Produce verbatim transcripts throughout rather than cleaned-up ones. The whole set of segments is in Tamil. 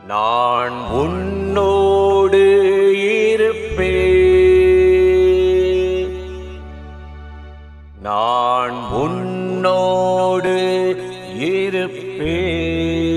நான் உன்னோடு இருப்பேன். நான் உன்னோடு இருப்பேன்.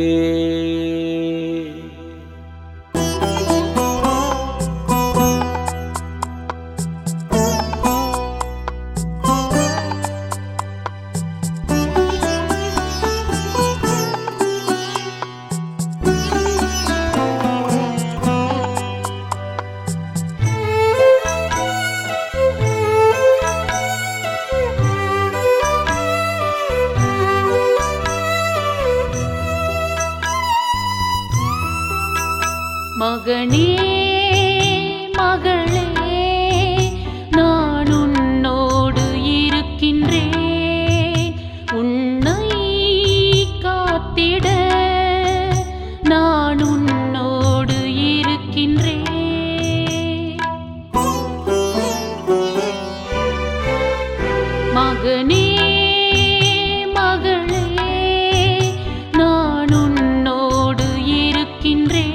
மகனே மகளே நான் உன்னோடு இருக்கின்றேன். உன்னை காத்திட நான் உன்னோடு இருக்கின்றேன். மகனே மகளே நான் உன்னோடு இருக்கின்றேன்.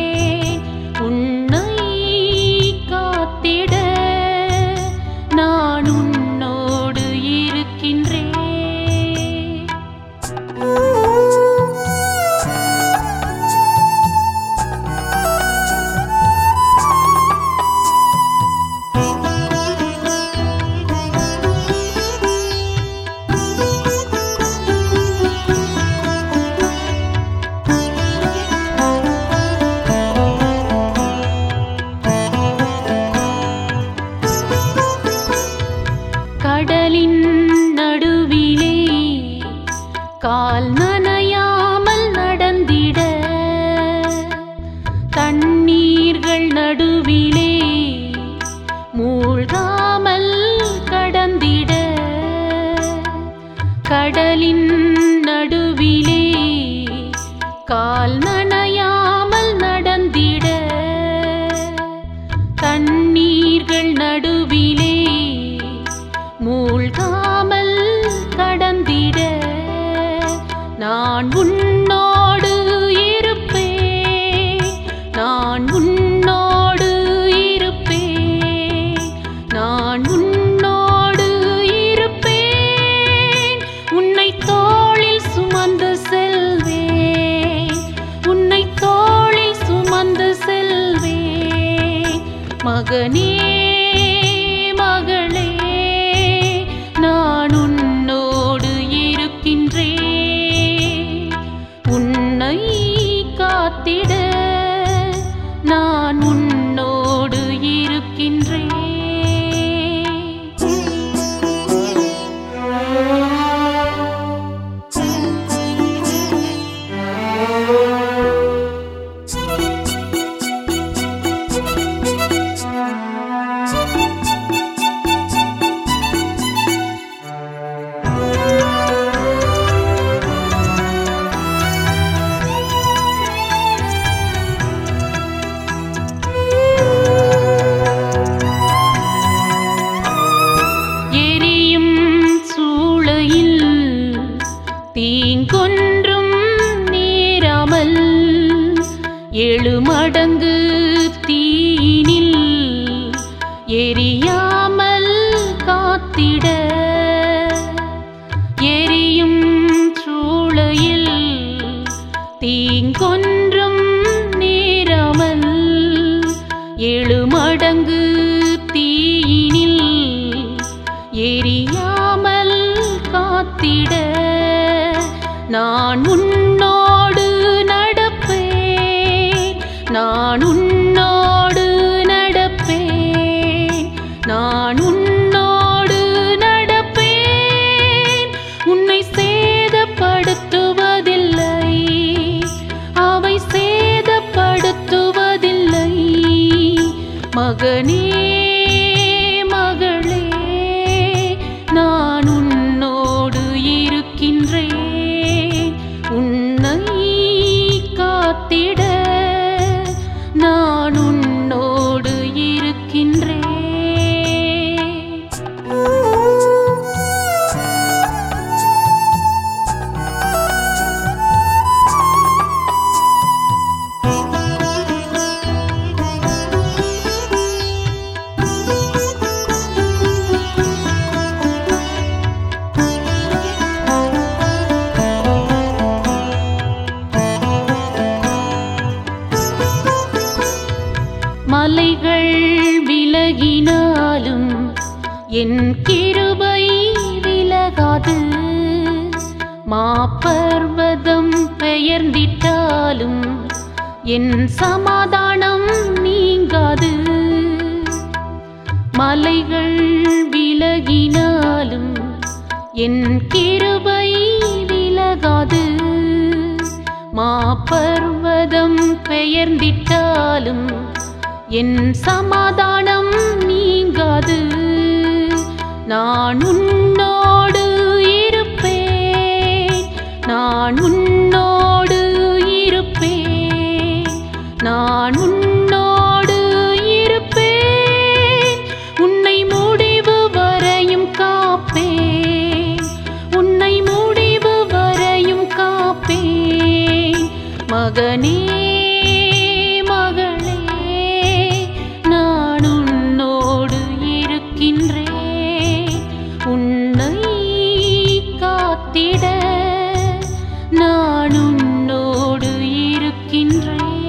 கடலின் நடுவிலே கால் நனையாமல் நடந்திட, தண்ணீர்கள் நடுவிலே மூழ்காமல் கடந்திட, கடலின் நடுவிலே கால் நனையாமல் நடந்திட, தண்ணீர்கள் நடுவிலே மூழ்காமல் கடந்திட நான் உன்னோடு இருப்பேன். நான் உன்னோடு இருப்பேன். நான் உன்னோடு இருப்பேன். உன்னை தோளில் சுமந்து செல்வேன். உன்னை தோளில் சுமந்து செல்வேன். மகனே மகளே நான் உன்னோடு இருக்கின்றேன். உன்னை காத்திட நான் உன்னோடு இருக்கின்றேன். தீங்கொன்றும் நேராமல் ஏழு மடங்கு தீயினில் எரியாமல் காத்திட, எரியும் சூளையில் தீங்கொன்றும் நேராமல் ஏழு மடங்கு தீயினில் எரியாமல் காத்திட நான் உன்னோடு நடப்பேன். நான் உன்னோடு நடப்பேன். நான் உன்னோடு நடப்பேன். உன்னை சேதப்படுத்துவதில்லை. அவை சேதப்படுத்துவதில்லை. மகனே மகளே நான் உன்னோடு இருக்கின்றேன். உன்னை காத்திட நான் உன்னோடு இருக்கின்றேன். மலைகள் விலகினாலும் என் கிருபை விலகாது. மாபர்வதம் பெயர்ந்திட்டாலும் என் சமாதானம் நீங்காது. மலைகள் விலகினாலும் என் கிருபை விலகாது. மாபர்வதம் பெயர்ந்திட்டாலும் என் சமாதானம் நீங்காது. நான் உன்னோடு இருப்பேன், நான் உன்னோடு இருப்பேன், நான் உன்னோடு இருப்பேன். உன்னை முடிவு வரையும் காப்பேன், உன்னை முடிவு வரையும் காப்பேன். மகனே மகளே, நான் உன்னோடு இருக்கின்றேன். உன்னை காத்திட நான் உன்னோடு இருக்கின்றேன்.